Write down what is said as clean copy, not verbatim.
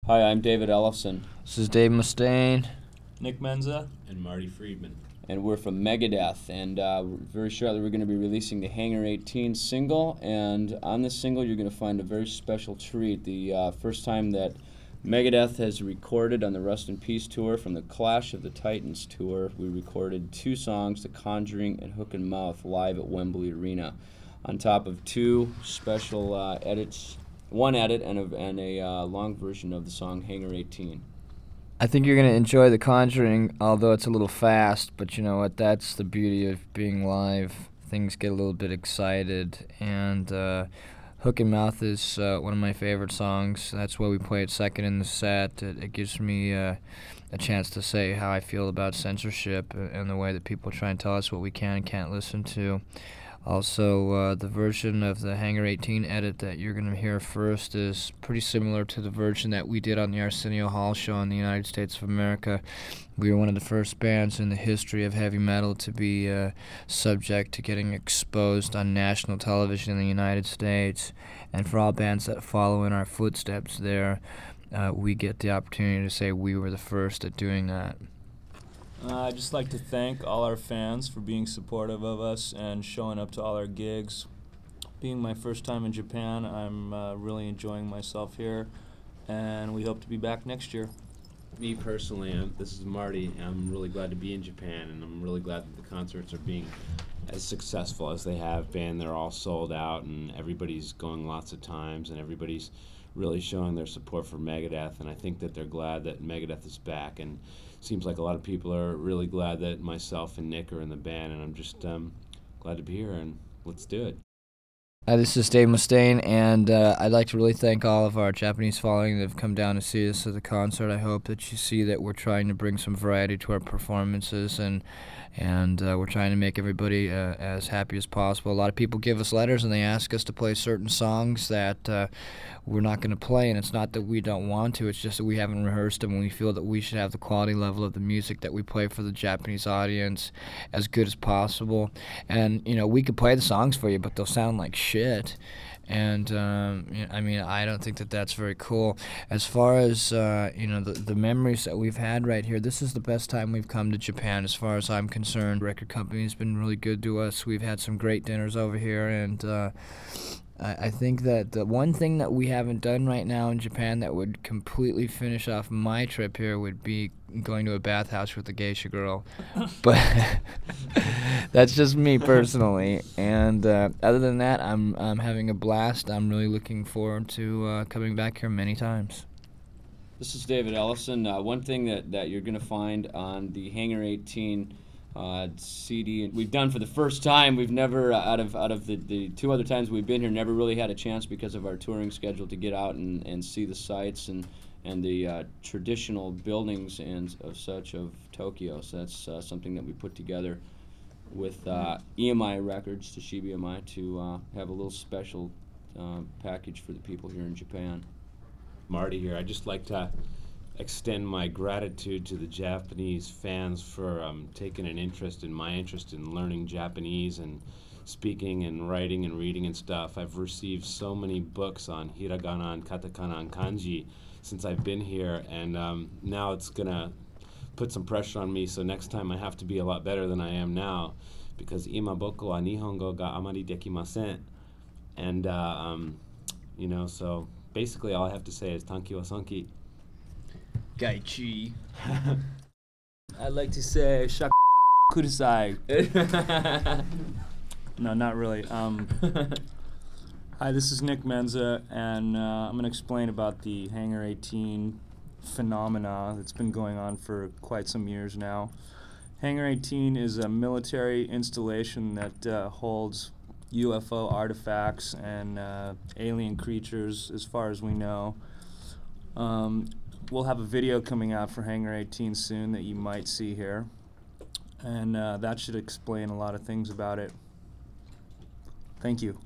Hi, I'm David Ellefson, This is Dave Mustaine. Nick Menza. And Marty Friedman. and we're from Megadeth. And very shortly, we're going to be releasing the Hangar 18 single. And on this single, you're going to find a very special treat. The first time that Megadeth has recorded on the Rust in Peace tour from the Clash of the Titans tour, we recorded two songs, The Conjuring and Hook and Mouth, live at Wembley Arena, on top of two special edits. One edit and a long version of the song Hangar 18. I think you're going to enjoy The Conjuring, although it's a little fast, but you know what? That's the beauty of being live. Things get a little bit excited, and Hook and Mouth is one of my favorite songs. That's why we play it second in the set. It gives me a chance to say how I feel about censorship and the way that people try and tell us what we can and can't listen to. Also, the version of the Hangar 18 edit that you're going to hear first is pretty similar to the version that we did on the Arsenio Hall show in the United States of America. We were one of the first bands in the history of heavy metal to be subject to getting exposed on national television in the United States. And for all bands that follow in our footsteps there, we get the opportunity to say we were the first at doing that. I'd just like to thank all our fans for being supportive of us and showing up to all our gigs. Being my first time in Japan, I'm really enjoying myself here, and we hope to be back next year. Me personally, this is Marty. I'm really glad to be in Japan, and I'm really glad that the concerts are being as successful as they have been. They're all sold out, and everybody's going lots of times, and everybody's really showing their support for Megadeth, and I think that they're glad that Megadeth is back, and seems like a lot of people are really glad that myself and Nick are in the band, and I'm just glad to be here, and let's do it. This is Dave Mustaine, and I'd like to really thank all of our Japanese following that have come down to see us at the concert. I hope that you see that we're trying to bring some variety to our performances, and we're trying to make everybody as happy as possible. A lot of people give us letters, and they ask us to play certain songs that we're not going to play, and it's not that we don't want to, it's just that we haven't rehearsed them, and we feel that we should have the quality level of the music that we play for the Japanese audience as good as possible. And, you know, we could play the songs for you, but they'll sound like shit. And, I mean, I don't think that that's very cool. As far as, the memories that we've had right here, this is the best time we've come to Japan as far as I'm concerned. The record company's been really good to us. We've had some great dinners over here, and I think that the one thing that we haven't done right now in Japan that would completely finish off my trip here would be going to a bathhouse with a geisha girl. But that's just me personally. And other than that, I'm having a blast. I'm really looking forward to coming back here many times. This is David Ellison. One thing that you're going to find on the Hangar 18 CD we've done for the first time, we've never, out of the two other times we've been here, never really had a chance because of our touring schedule to get out and see the sights and the traditional buildings and of such of Tokyo. So that's something that we put together with EMI Records, Toshiba EMI, to have a little special package for the people here in Japan. Marty here. I'd just like to extend my gratitude to the Japanese fans for taking an interest in my interest in learning Japanese and speaking and writing and reading and stuff. I've received so many books on hiragana and katakana and kanji since I've been here, and now it's going to put some pressure on me, so next time I have to be a lot better than I am now, because ima boku wa nihongo ga amari dekimasen. And, so basically all I have to say is tanki wa sanki. Gaichi. I'd like to say shak kudasai. No, not really. Hi, this is Nick Menza, and I'm going to explain about the Hangar 18 phenomena that's been going on for quite some years now. Hangar 18 is a military installation that holds UFO artifacts and alien creatures, as far as we know. We'll have a video coming out for Hangar 18 soon that you might see here, and that should explain a lot of things about it. Thank you.